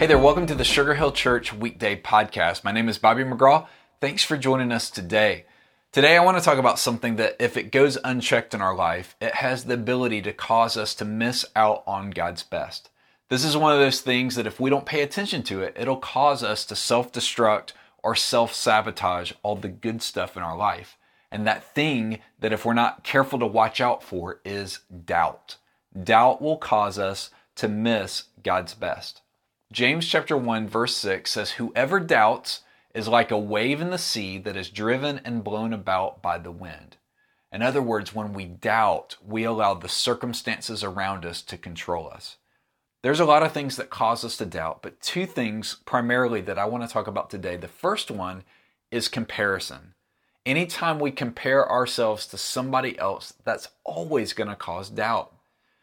Hey there, welcome to the Sugar Hill Church Weekday Podcast. My name is Bobby McGraw. Thanks for joining us today. Today I want to talk about something that if it goes unchecked in our life, it has the ability to cause us to miss out on God's best. This is one of those things that if we don't pay attention to it, it'll cause us to self-destruct or self-sabotage all the good stuff in our life. And that thing that if we're not careful to watch out for is doubt. Doubt will cause us to miss God's best. James chapter 1 verse 6 says, "Whoever doubts is like a wave in the sea that is driven and blown about by the wind." In other words, when we doubt, we allow the circumstances around us to control us. There's a lot of things that cause us to doubt, but two things primarily that I want to talk about today. The first one is comparison. Anytime we compare ourselves to somebody else, that's always going to cause doubt.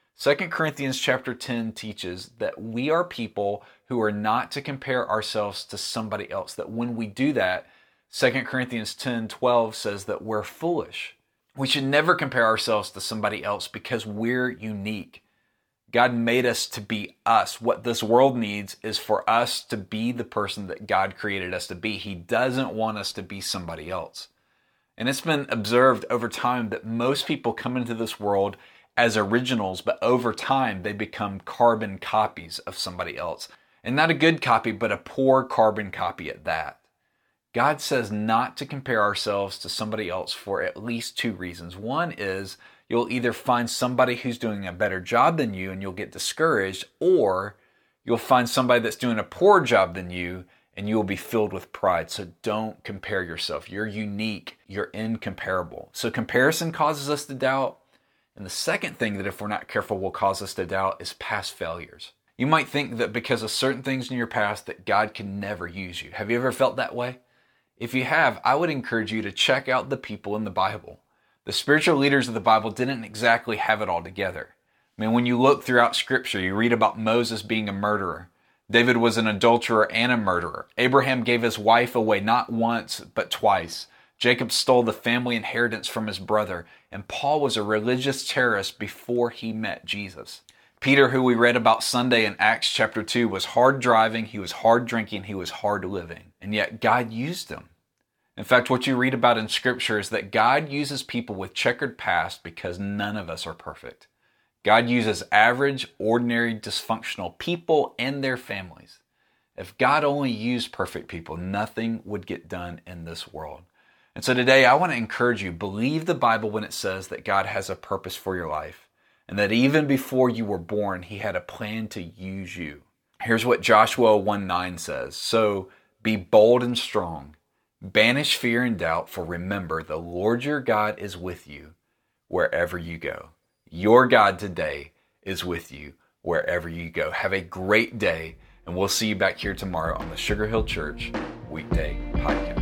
2 Corinthians chapter 10 teaches that we are people who are not to compare ourselves to somebody else. That when we do that, 2 Corinthians 10:12 says that we're foolish. We should never compare ourselves to somebody else because we're unique. God made us to be us. What this world needs is for us to be the person that God created us to be. He doesn't want us to be somebody else. And it's been observed over time that most people come into this world as originals, but over time they become carbon copies of somebody else. And not a good copy, but a poor carbon copy at that. God says not to compare ourselves to somebody else for at least two reasons. One is you'll either find somebody who's doing a better job than you and you'll get discouraged, or you'll find somebody that's doing a poor job than you and you'll be filled with pride. So don't compare yourself. You're unique. You're incomparable. So comparison causes us to doubt. And the second thing that if we're not careful will cause us to doubt is past failures. You might think that because of certain things in your past that God can never use you. Have you ever felt that way? If you have, I would encourage you to check out the people in the Bible. The spiritual leaders of the Bible didn't exactly have it all together. I mean, when you look throughout Scripture, you read about Moses being a murderer. David was an adulterer and a murderer. Abraham gave his wife away not once, but twice. Jacob stole the family inheritance from his brother, and Paul was a religious terrorist before he met Jesus. Peter, who we read about Sunday in Acts chapter 2, was hard driving, he was hard drinking, he was hard living, and yet God used him. In fact, what you read about in Scripture is that God uses people with checkered past because none of us are perfect. God uses average, ordinary, dysfunctional people and their families. If God only used perfect people, nothing would get done in this world. And so today I want to encourage you, believe the Bible when it says that God has a purpose for your life and that even before you were born, He had a plan to use you. Here's what Joshua 1:9 says. "So be bold and strong, banish fear and doubt, for remember the Lord your God is with you wherever you go." Your God today is with you wherever you go. Have a great day, and we'll see you back here tomorrow on the Sugar Hill Church Weekday Podcast.